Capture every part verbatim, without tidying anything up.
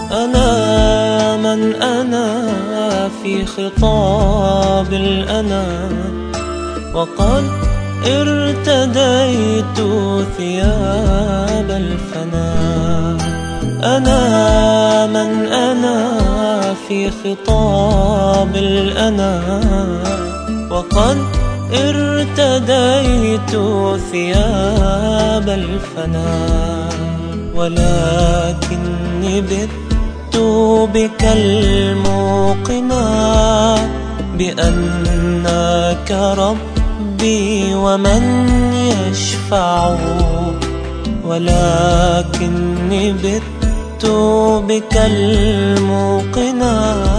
أنا من أنا في خطاب الأنا، وقد ارتديت ثياب الفنا. أنا من أنا في خطاب الأنا، وقد ارتديت ثياب الفنا. ولكني بت بك الموقنا بأنك ربي ومن يشفع. ولكني بت بك الموقنا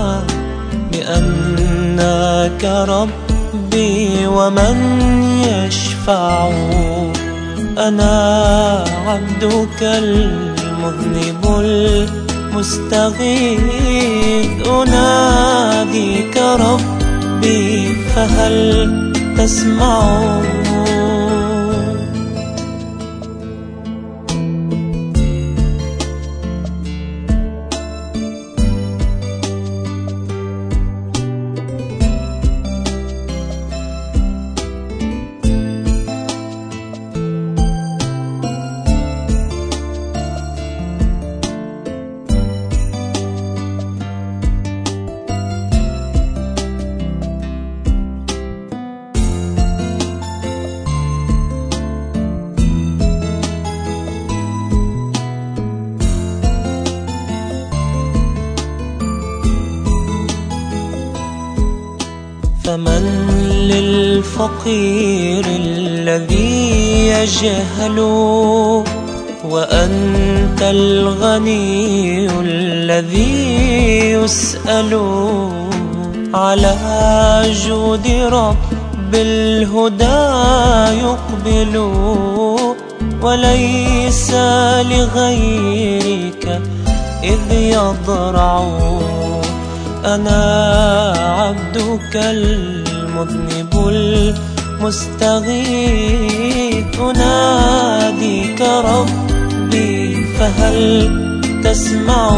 بأنك ربي ومن يشفع. أنا عبدك المذنب مستغيث، أناديك ربي فهل تسمع؟ فمن للفقير الذي يجهل وأنت الغني الذي يسأل؟ على جود رب الهدى يقبل، وليس لغيرك إذ يضرع. أنا عبدك المذنب المستغيث، أناديك ربي فهل تسمع؟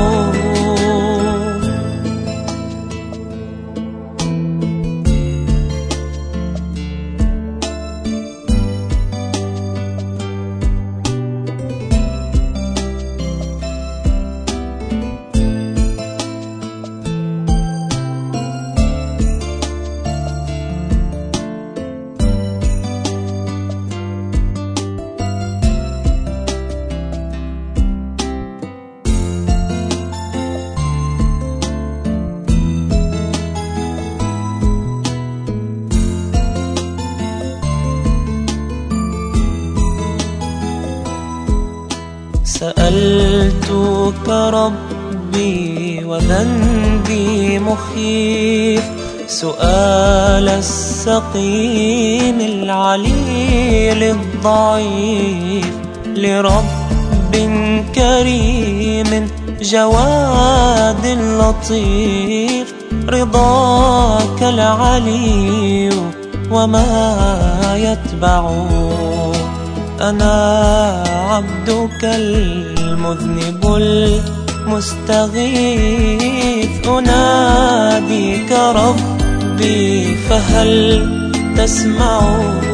سألتك ربي وذنبي مخيف، سؤال السقيم العليل الضعيف، لرب كريم جواد لطيف. رضاك العلي وما يتبع. أنا عبدك المذنب المستغيث، أناديك ربي فهل تسمع؟